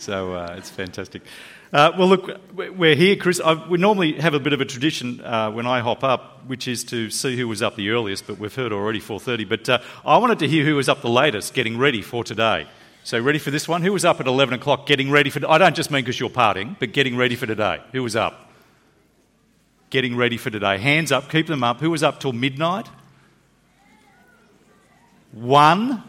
So it's fantastic. Well, look, we're here, Chris. We normally have a bit of a tradition when I hop up, which is to see who was up the earliest, but we've heard already 4:30. But I wanted to hear who was up the latest, getting ready for today. So ready for this one? Who was up at 11 o'clock getting ready for... I don't just mean because you're partying, but getting ready for today. Who was up? Getting ready for today. Hands up, keep them up. Who was up till midnight? One.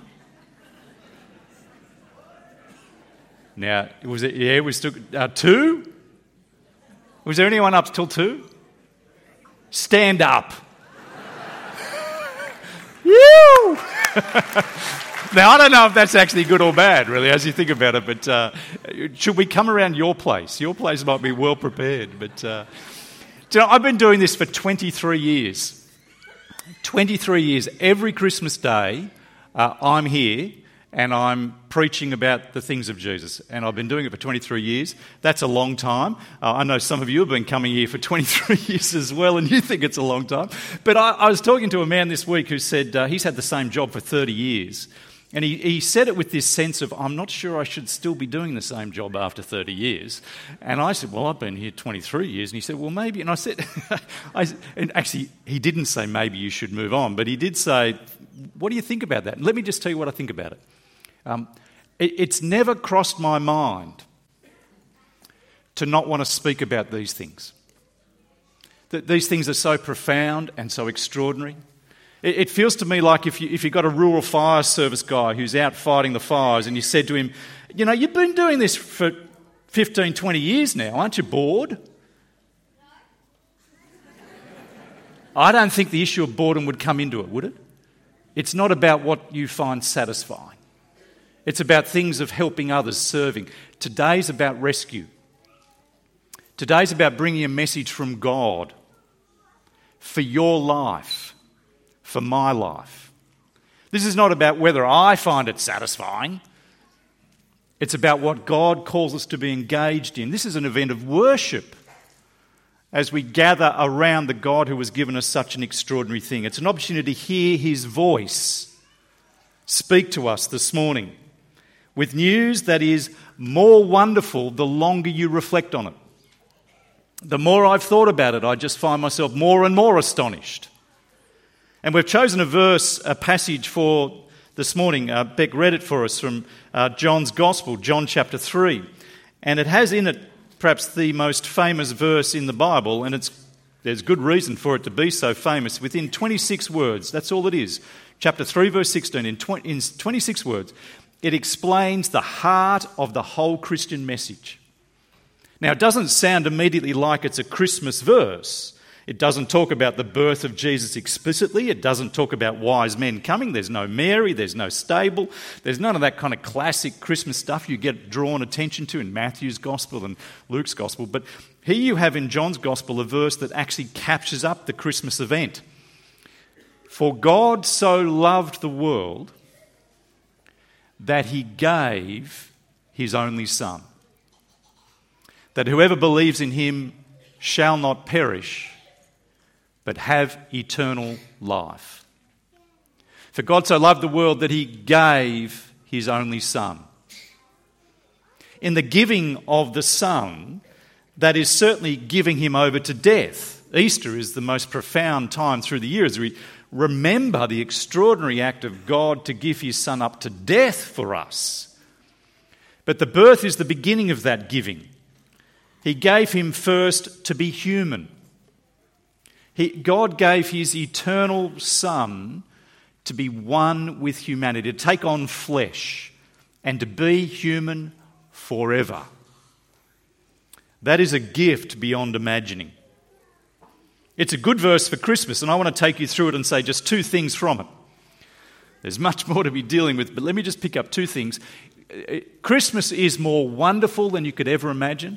Now, was it? Yeah, we still two. Was there anyone up till 2? Stand up. Woo! Now, I don't know if that's actually good or bad, really, as you think about it. But should we come around your place? Your place might be well prepared. But I've been doing this for 23 years. 23 years. Every Christmas day, I'm here. And I'm preaching about the things of Jesus. And I've been doing it for 23 years. That's a long time. I know some of you have been coming here for 23 years as well, and you think it's a long time. But I was talking to a man this week who said he's had the same job for 30 years. And he said it with this sense of, I'm not sure I should still be doing the same job after 30 years. And I said, well, I've been here 23 years. And he said, well, maybe. And I said, and actually, he didn't say maybe you should move on, but he did say, what do you think about that? And let me just tell you what I think about it. It's never crossed my mind to not want to speak about these things. That these things are so profound and so extraordinary. It feels to me like if you've got a rural fire service guy who's out fighting the fires and you said to him, you know, you've been doing this for 15, 20 years now, aren't you bored? I don't think the issue of boredom would come into it, would it? It's not about what you find satisfying. It's about things of helping others, serving. Today's about rescue. Today's about bringing a message from God for your life, for my life. This is not about whether I find it satisfying. It's about what God calls us to be engaged in. This is an event of worship as we gather around the God who has given us such an extraordinary thing. It's an opportunity to hear his voice speak to us this morning with news that is more wonderful the longer you reflect on it. The more I've thought about it, I just find myself more and more astonished. And we've chosen a passage for this morning. Beck read it for us from John's Gospel, John chapter 3. And it has in it perhaps the most famous verse in the Bible, and there's good reason for it to be so famous. Within 26 words, that's all it is. Chapter 3, verse 16, in 26 words, it explains the heart of the whole Christian message. Now, it doesn't sound immediately like it's a Christmas verse. It doesn't talk about the birth of Jesus explicitly. It doesn't talk about wise men coming. There's no Mary. There's no stable. There's none of that kind of classic Christmas stuff you get drawn attention to in Matthew's Gospel and Luke's Gospel. But here you have in John's Gospel a verse that actually captures up the Christmas event. For God so loved the world that he gave his only Son, that whoever believes in him shall not perish, but have eternal life. For God so loved the world that he gave his only Son. In the giving of the Son, that is certainly giving him over to death. Easter is the most profound time through the year as we remember the extraordinary act of God to give his Son up to death for us. But the birth is the beginning of that giving. He gave him first to be human. God gave his eternal Son to be one with humanity, to take on flesh and to be human forever. That is a gift beyond imagining. It's a good verse for Christmas, and I want to take you through it and say just 2 things from it. There's much more to be dealing with, but let me just pick up 2 things. Christmas is more wonderful than you could ever imagine,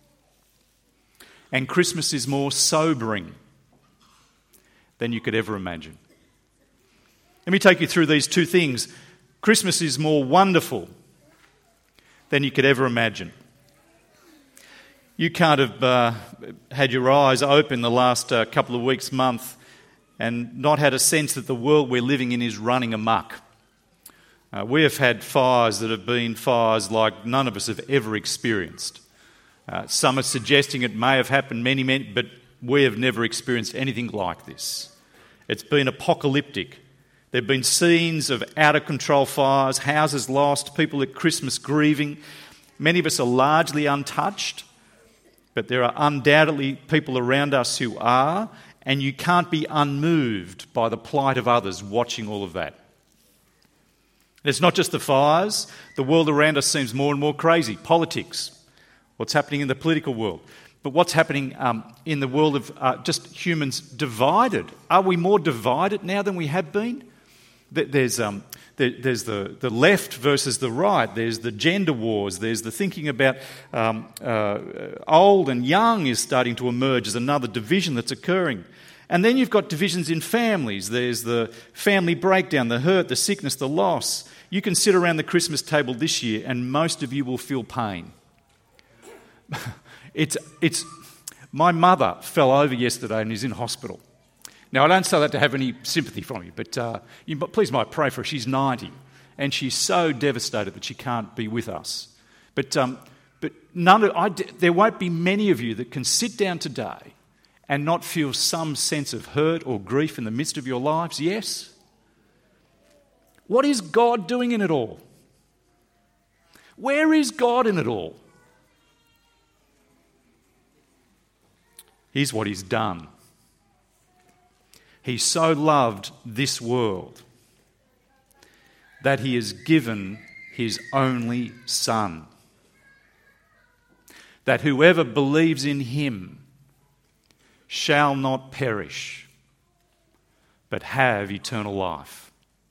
and Christmas is more sobering than you could ever imagine. Let me take you through these 2 things. Christmas is more wonderful than you could ever imagine. You can't have had your eyes open the last couple of weeks, month, and not had a sense that the world we're living in is running amok. We have had fires that have been fires like none of us have ever experienced. Some are suggesting it may have happened many, but we have never experienced anything like this. It's been apocalyptic. There have been scenes of out-of-control fires, houses lost, people at Christmas grieving. Many of us are largely untouched, but there are undoubtedly people around us who are, and you can't be unmoved by the plight of others watching all of that. It's not just the fires. The world around us seems more and more crazy. Politics, what's happening in the political world. But what's happening in the world of just humans divided? Are we more divided now than we have been? There's the left versus the right. There's the gender wars. There's the thinking about old and young is starting to emerge as another division that's occurring. And then you've got divisions in families. There's the family breakdown, the hurt, the sickness, the loss. You can sit around the Christmas table this year and most of you will feel pain. My mother fell over yesterday and is in hospital. Now, I don't say that to have any sympathy from you, but you please might pray for her. She's 90 and she's so devastated that she can't be with us. But there won't be many of you that can sit down today and not feel some sense of hurt or grief in the midst of your lives. Yes? What is God doing in it all? Where is God in it all? Here's what he's done. He so loved this world that he has given his only Son, that whoever believes in him shall not perish, but have eternal life.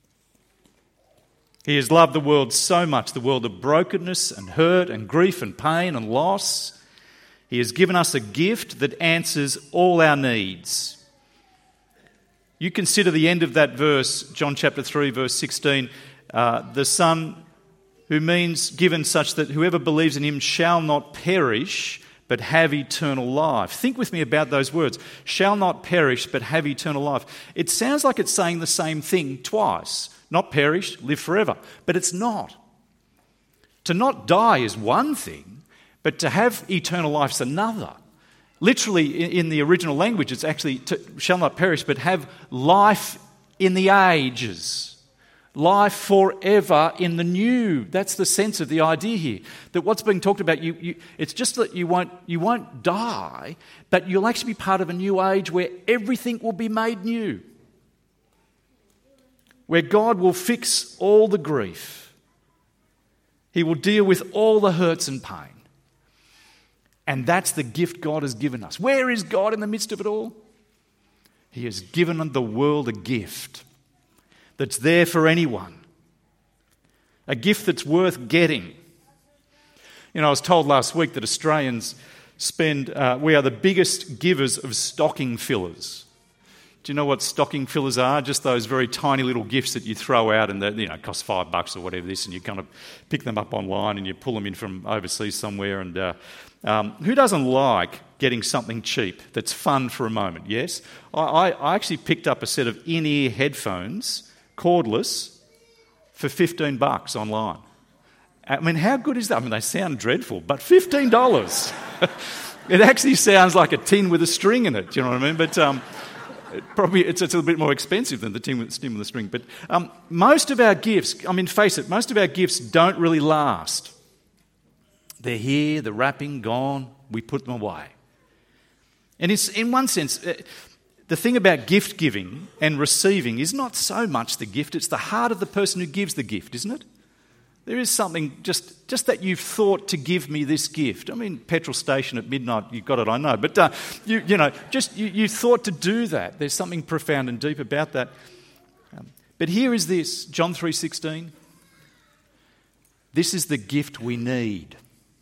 He has loved the world so much, the world of brokenness and hurt and grief and pain and loss. He has given us a gift that answers all our needs. You consider the end of that verse, John chapter 3, verse 16, the Son who means given such that whoever believes in him shall not perish, but have eternal life. Think with me about those words. Shall not perish, but have eternal life. It sounds like it's saying the same thing twice. Not perish, live forever. But it's not. To not die is one thing, but to have eternal life is another. Literally, in the original language, it's actually shall not perish, but have life in the ages. Life forever in the new. That's the sense of the idea here. That what's being talked about, it's just that you won't die, but you'll actually be part of a new age where everything will be made new. Where God will fix all the grief. He will deal with all the hurts and pain. And that's the gift God has given us. Where is God in the midst of it all? He has given the world a gift that's there for anyone. A gift that's worth getting. You know, I was told last week that Australians we are the biggest givers of stocking fillers. Do you know what stocking fillers are? Just those very tiny little gifts that you throw out and it costs $5 or whatever this, and you kind of pick them up online and you pull them in from overseas somewhere. And who doesn't like getting something cheap that's fun for a moment? Yes? I actually picked up a set of in-ear headphones, cordless, for $15 online. I mean, how good is that? I mean, they sound dreadful, but $15. It actually sounds like a tin with a string in it, do you know what I mean? But probably it's a little bit more expensive than the tin with the string. But most of our gifts, I mean, face it, most of our gifts don't really last. They're here, the wrapping, gone, we put them away. And it's, in one sense, the thing about gift giving and receiving is not so much the gift, it's the heart of the person who gives the gift, isn't it? There is something just that you've thought to give me this gift. I mean, petrol station at midnight, you've got it, I know. But, you thought to do that. There's something profound and deep about that. But here is this, John 3:16. This is the gift we need.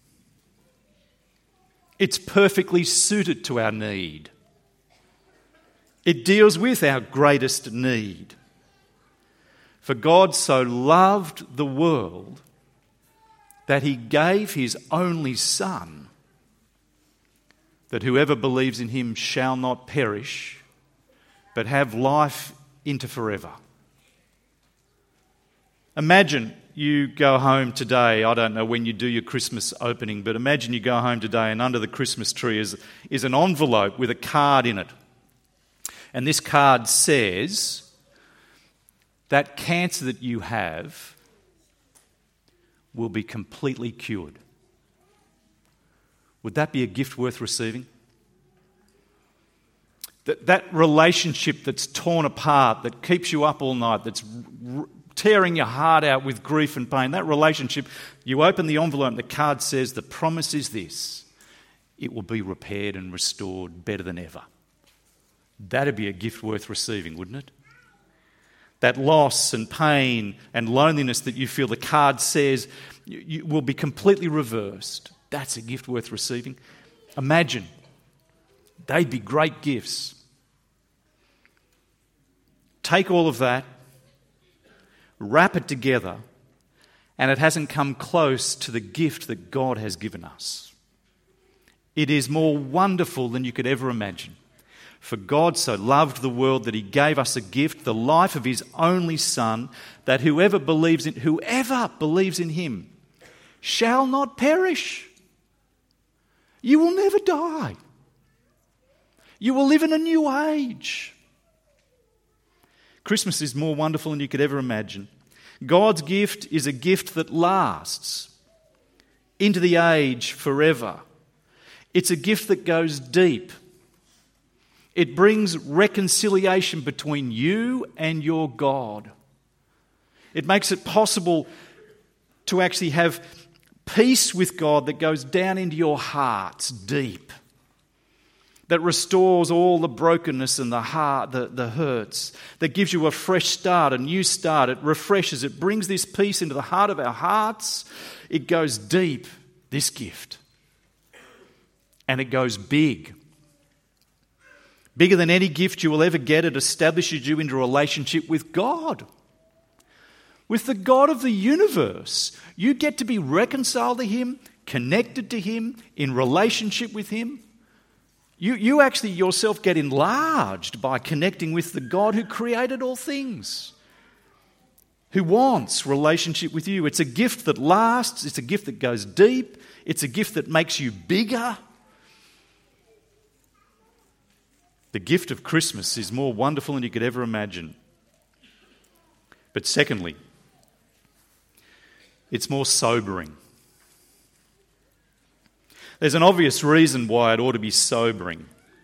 It's perfectly suited to our need. It deals with our greatest need. For God so loved the world that he gave his only Son, that whoever believes in him shall not perish, but have life into forever. Imagine you go home today. I don't know when you do your Christmas opening, but imagine you go home today and under the Christmas tree is an envelope with a card in it. And this card says, that cancer that you have will be completely cured. Would that be a gift worth receiving? That relationship that's torn apart, that keeps you up all night, that's tearing your heart out with grief and pain, that relationship, you open the envelope and the card says, the promise is this: it will be repaired and restored better than ever. That'd be a gift worth receiving, wouldn't it? That loss and pain and loneliness that you feel, the card says you will be completely reversed. That's a gift worth receiving. Imagine. They'd be great gifts. Take all of that, wrap it together, and it hasn't come close to the gift that God has given us. It is more wonderful than you could ever imagine. For God so loved the world that he gave us a gift, the life of his only Son, that whoever believes in him shall not perish. You will never die. You will live in a new age. Christmas is more wonderful than you could ever imagine. God's gift is a gift that lasts into the age forever. It's a gift that goes deep. It brings reconciliation between you and your God. It makes it possible to actually have peace with God that goes down into your hearts deep, that restores all the brokenness and the heart, the hurts, that gives you a fresh start, a new start. It refreshes, it brings this peace into the heart of our hearts. It goes deep, this gift. And it goes big. Bigger than any gift you will ever get. It establishes you into a relationship with God. With the God of the universe. You get to be reconciled to him, connected to him, in relationship with him. You actually yourself get enlarged by connecting with the God who created all things, who wants relationship with you. It's a gift that lasts. It's a gift that goes deep. It's a gift that makes you bigger. The gift of Christmas is more wonderful than you could ever imagine. But secondly, it's more sobering. There's an obvious reason why it ought to be sobering.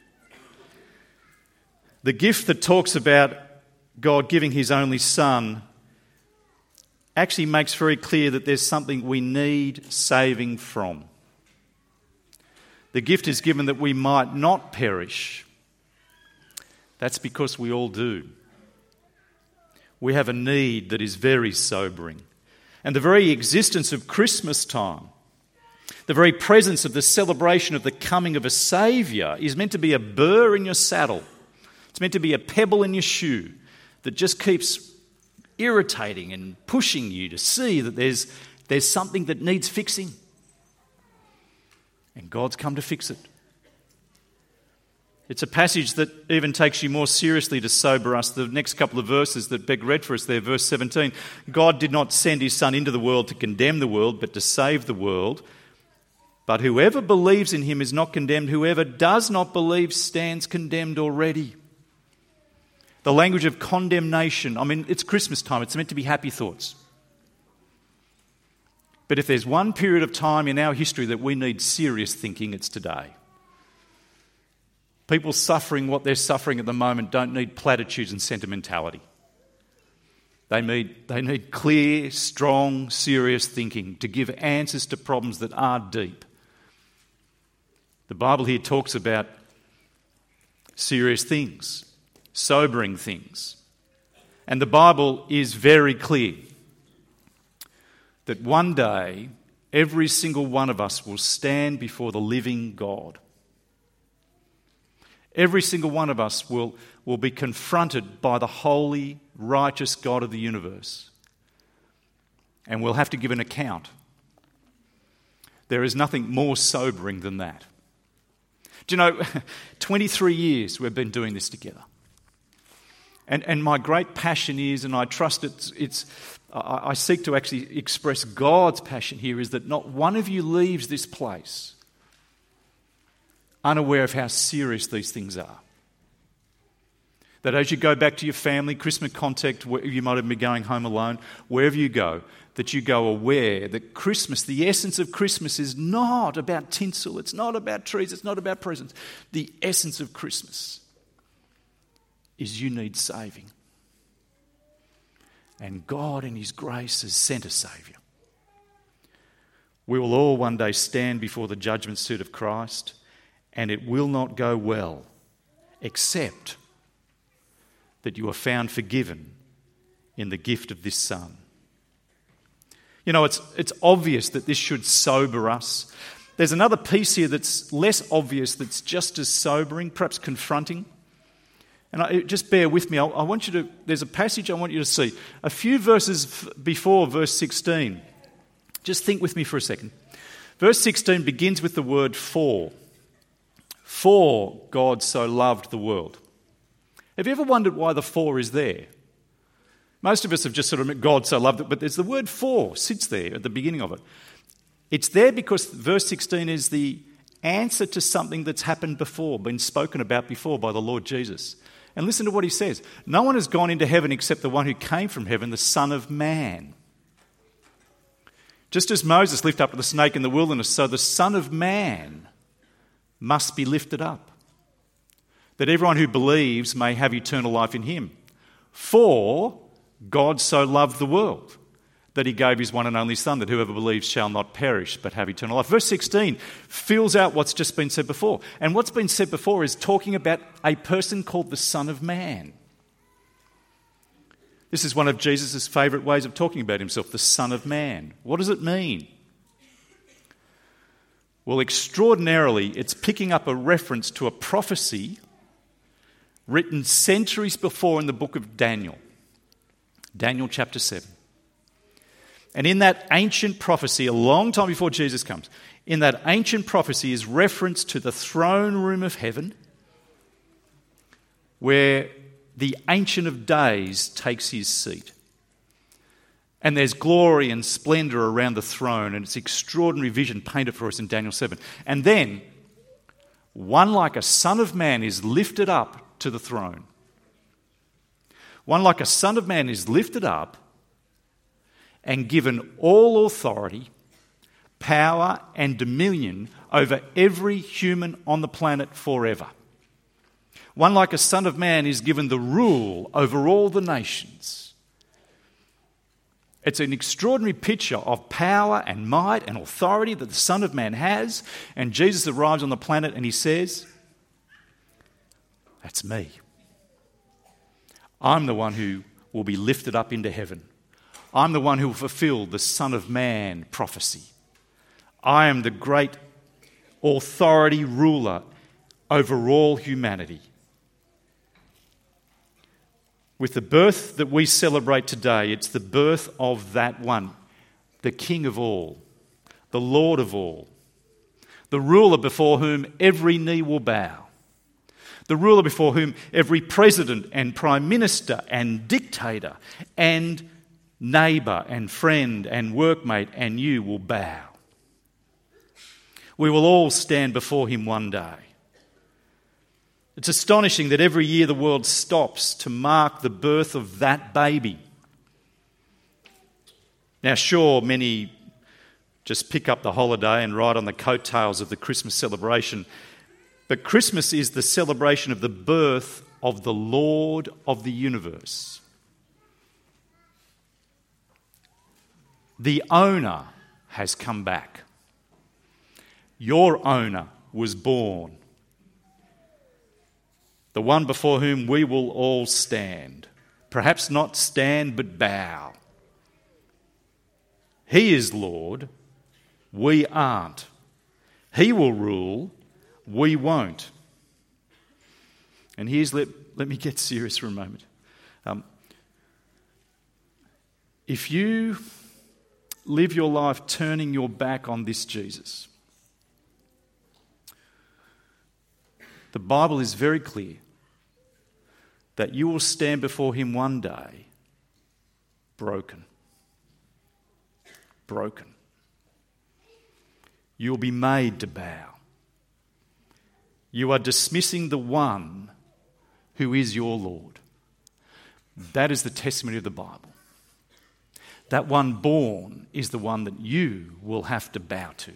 The gift that talks about God giving his only Son actually makes very clear that there's something we need saving from. The gift is given that we might not perish. That's because we all do. We have a need that is very sobering. And the very existence of Christmas time, the very presence of the celebration of the coming of a Saviour, is meant to be a burr in your saddle. It's meant to be a pebble in your shoe that just keeps irritating and pushing you to see that there's something that needs fixing. And God's come to fix it. It's a passage that even takes you more seriously to sober us. The next couple of verses that Beck read for us there, verse 17. God did not send his Son into the world to condemn the world, but to save the world. But whoever believes in him is not condemned. Whoever does not believe stands condemned already. The language of condemnation. I mean, it's Christmas time. It's meant to be happy thoughts. But if there's one period of time in our history that we need serious thinking, it's today. People suffering what they're suffering at the moment don't need platitudes and sentimentality. They need clear, strong, serious thinking to give answers to problems that are deep. The Bible here talks about serious things, sobering things. And the Bible is very clear that one day every single one of us will stand before the living God. Every single one of us will be confronted by the holy, righteous God of the universe. And we'll have to give an account. There is nothing more sobering than that. Do you know, 23 years we've been doing this together. And my great passion is, and I trust I seek to actually express God's passion here, is that not one of you leaves this place unaware of how serious these things are. That as you go back to your family, Christmas contact, where you might have been going home alone, wherever you go, that you go aware that Christmas, the essence of Christmas is not about tinsel, it's not about trees, it's not about presents. The essence of Christmas is you need saving. And God in His grace has sent a Saviour. We will all one day stand before the judgment seat of Christ, and it will not go well, except that you are found forgiven in the gift of this Son. You know, it's obvious that this should sober us. There's another piece here that's less obvious, that's just as sobering, perhaps confronting. And just bear with me. I want you to. There's a passage I want you to see. A few verses before verse 16. Just think with me for a second. Verse 16 begins with the word "for." For God so loved the world. Have you ever wondered why the "for" is there? Most of us have just sort of, God so loved it, but there's the word "for" sits there at the beginning of it. It's there because verse 16 is the answer to something that's happened before, been spoken about before by the Lord Jesus. And listen to what He says. No one has gone into heaven except the one who came from heaven, the Son of Man. Just as Moses lifted up the snake in the wilderness, so the Son of Man must be lifted up, that everyone who believes may have eternal life in Him. For God so loved the world that He gave His one and only Son, that whoever believes shall not perish but have eternal life. Verse 16 fills out what's just been said before. And what's been said before is talking about a person called the Son of Man. This is one of Jesus' favourite ways of talking about Himself, the Son of Man. What does it mean? Well, extraordinarily, it's picking up a reference to a prophecy written centuries before in the book of Daniel. Daniel chapter 7. And in that ancient prophecy, a long time before Jesus comes, in that ancient prophecy is reference to the throne room of heaven, where the Ancient of Days takes his seat. And there's glory and splendour around the throne, and it's extraordinary vision painted for us in Daniel 7. And then, one like a Son of Man is lifted up to the throne. One like a Son of Man is lifted up and given all authority, power and dominion over every human on the planet forever. One like a Son of Man is given the rule over all the nations. It's an extraordinary picture of power and might and authority that the Son of Man has, and Jesus arrives on the planet and He says, "That's me. I'm the one who will be lifted up into heaven. I'm the one who will fulfill the Son of Man prophecy. I am the great authority ruler over all humanity." With the birth that we celebrate today, it's the birth of that one, the King of all, the Lord of all, the ruler before whom every knee will bow, the ruler before whom every president and prime minister and dictator and neighbour and friend and workmate and you will bow. We will all stand before Him one day. It's astonishing that every year the world stops to mark the birth of that baby. Now, sure, many just pick up the holiday and ride on the coattails of the Christmas celebration, but Christmas is the celebration of the birth of the Lord of the universe. The owner has come back. Your owner was born. The one before whom we will all stand. Perhaps not stand, but bow. He is Lord. We aren't. He will rule. We won't. And here's, let me get serious for a moment. If you live your life turning your back on this Jesus, the Bible is very clear that you will stand before him one day broken. Broken. You'll be made to bow. You are dismissing the one who is your Lord. That is the testimony of the Bible. That one born is the one that you will have to bow to.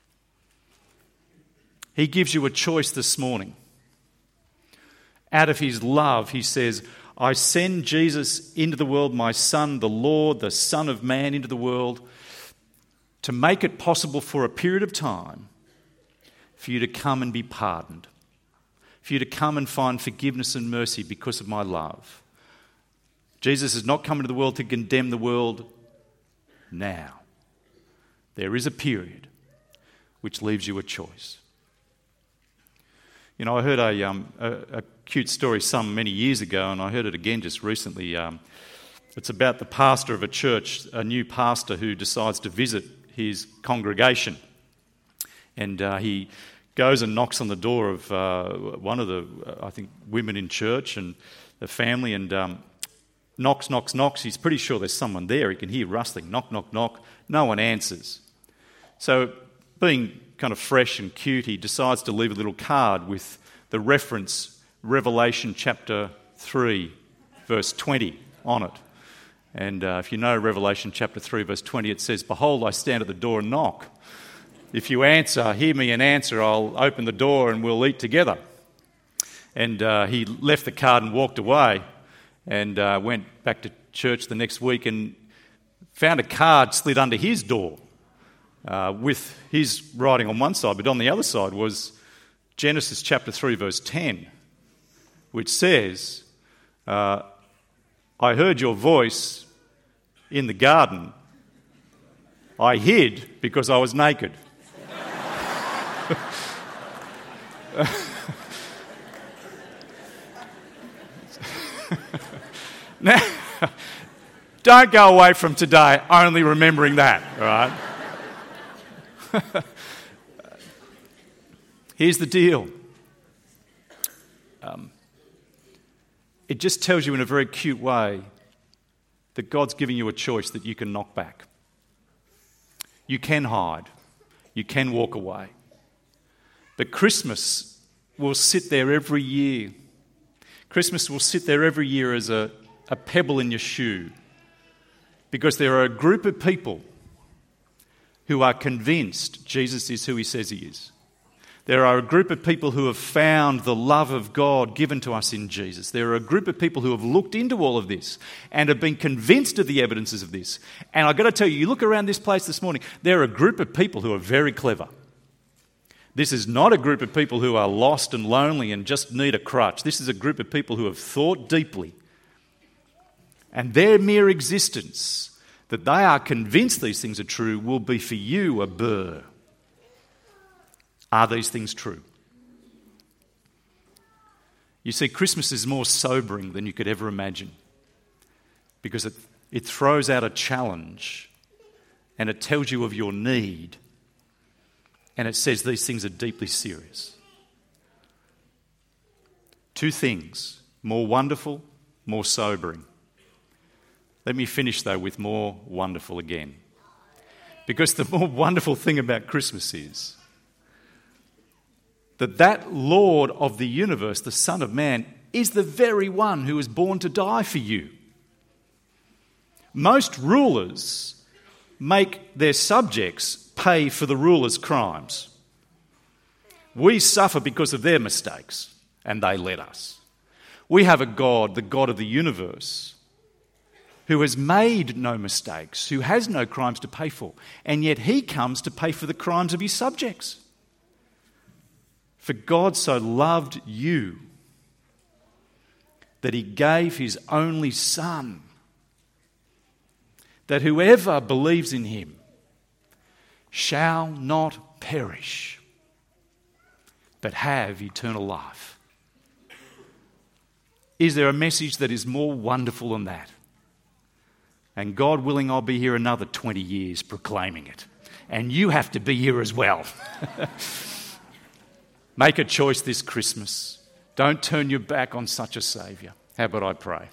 He gives you a choice this morning. Out of his love, he says, I send Jesus into the world, my Son, the Lord, the Son of Man, into the world, to make it possible for a period of time for you to come and be pardoned, for you to come and find forgiveness and mercy because of my love. Jesus has not come into the world to condemn the world now. There is a period which leaves you a choice. You know, I heard a cute story many years ago, and I heard it again just recently. It's about the pastor of a church, a new pastor who decides to visit his congregation. And he goes and knocks on the door of one of the, I think, women in church and the family, and knocks. He's pretty sure there's someone there. He can hear rustling. Knock, knock, knock. No one answers. So, being kind of fresh and cute, he decides to leave a little card with the reference Revelation chapter 3, verse 20 on it. And if you know Revelation chapter 3, verse 20, it says, Behold, I stand at the door and knock. If you answer, hear me and answer, I'll open the door and we'll eat together. And he left the card and walked away and went back to church the next week and found a card slid under his door with his writing on one side, but on the other side was Genesis chapter 3, verse 10, which says, I heard your voice in the garden. I hid because I was naked. Now, don't go away from today only remembering that, all right? Here's the deal. It just tells you in a very cute way that God's giving you a choice that you can knock back. You can hide. You can walk away. But Christmas will sit there every year. Christmas will sit there every year as a pebble in your shoe, because there are a group of people who are convinced Jesus is who he says he is. There are a group of people who have found the love of God given to us in Jesus. There are a group of people who have looked into all of this and have been convinced of the evidences of this. And I've got to tell you, you look around this place this morning, there are a group of people who are very clever. This is not a group of people who are lost and lonely and just need a crutch. This is a group of people who have thought deeply. And their mere existence, that they are convinced these things are true, will be for you a burr. Are these things true? You see, Christmas is more sobering than you could ever imagine, because it throws out a challenge and it tells you of your need, and it says these things are deeply serious. Two things, more wonderful, more sobering. Let me finish, though, with more wonderful again. Because the more wonderful thing about Christmas is that Lord of the universe, the Son of Man, is the very one who was born to die for you. Most rulers make their subjects pay for the ruler's crimes. We suffer because of their mistakes, and they let us. We have a God, the God of the universe, who has made no mistakes, who has no crimes to pay for, and yet he comes to pay for the crimes of his subjects. For God so loved you that he gave his only Son, that whoever believes in him shall not perish, but have eternal life. Is there a message that is more wonderful than that? And God willing, I'll be here another 20 years proclaiming it. And you have to be here as well. Make a choice this Christmas. Don't turn your back on such a Saviour. How about I pray?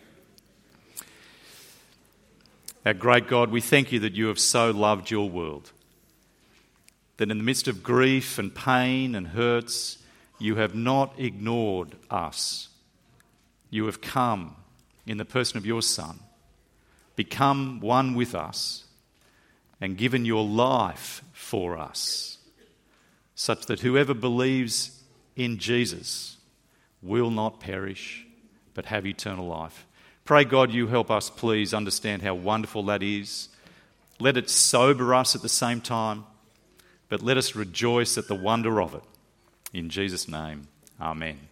Our great God, we thank you that you have so loved your world, that in the midst of grief and pain and hurts, you have not ignored us. You have come in the person of your Son, become one with us, and given your life for us, such that whoever believes in Jesus will not perish, but have eternal life. Pray, God, you help us, please, understand how wonderful that is. Let it sober us at the same time, but let us rejoice at the wonder of it. In Jesus' name, amen.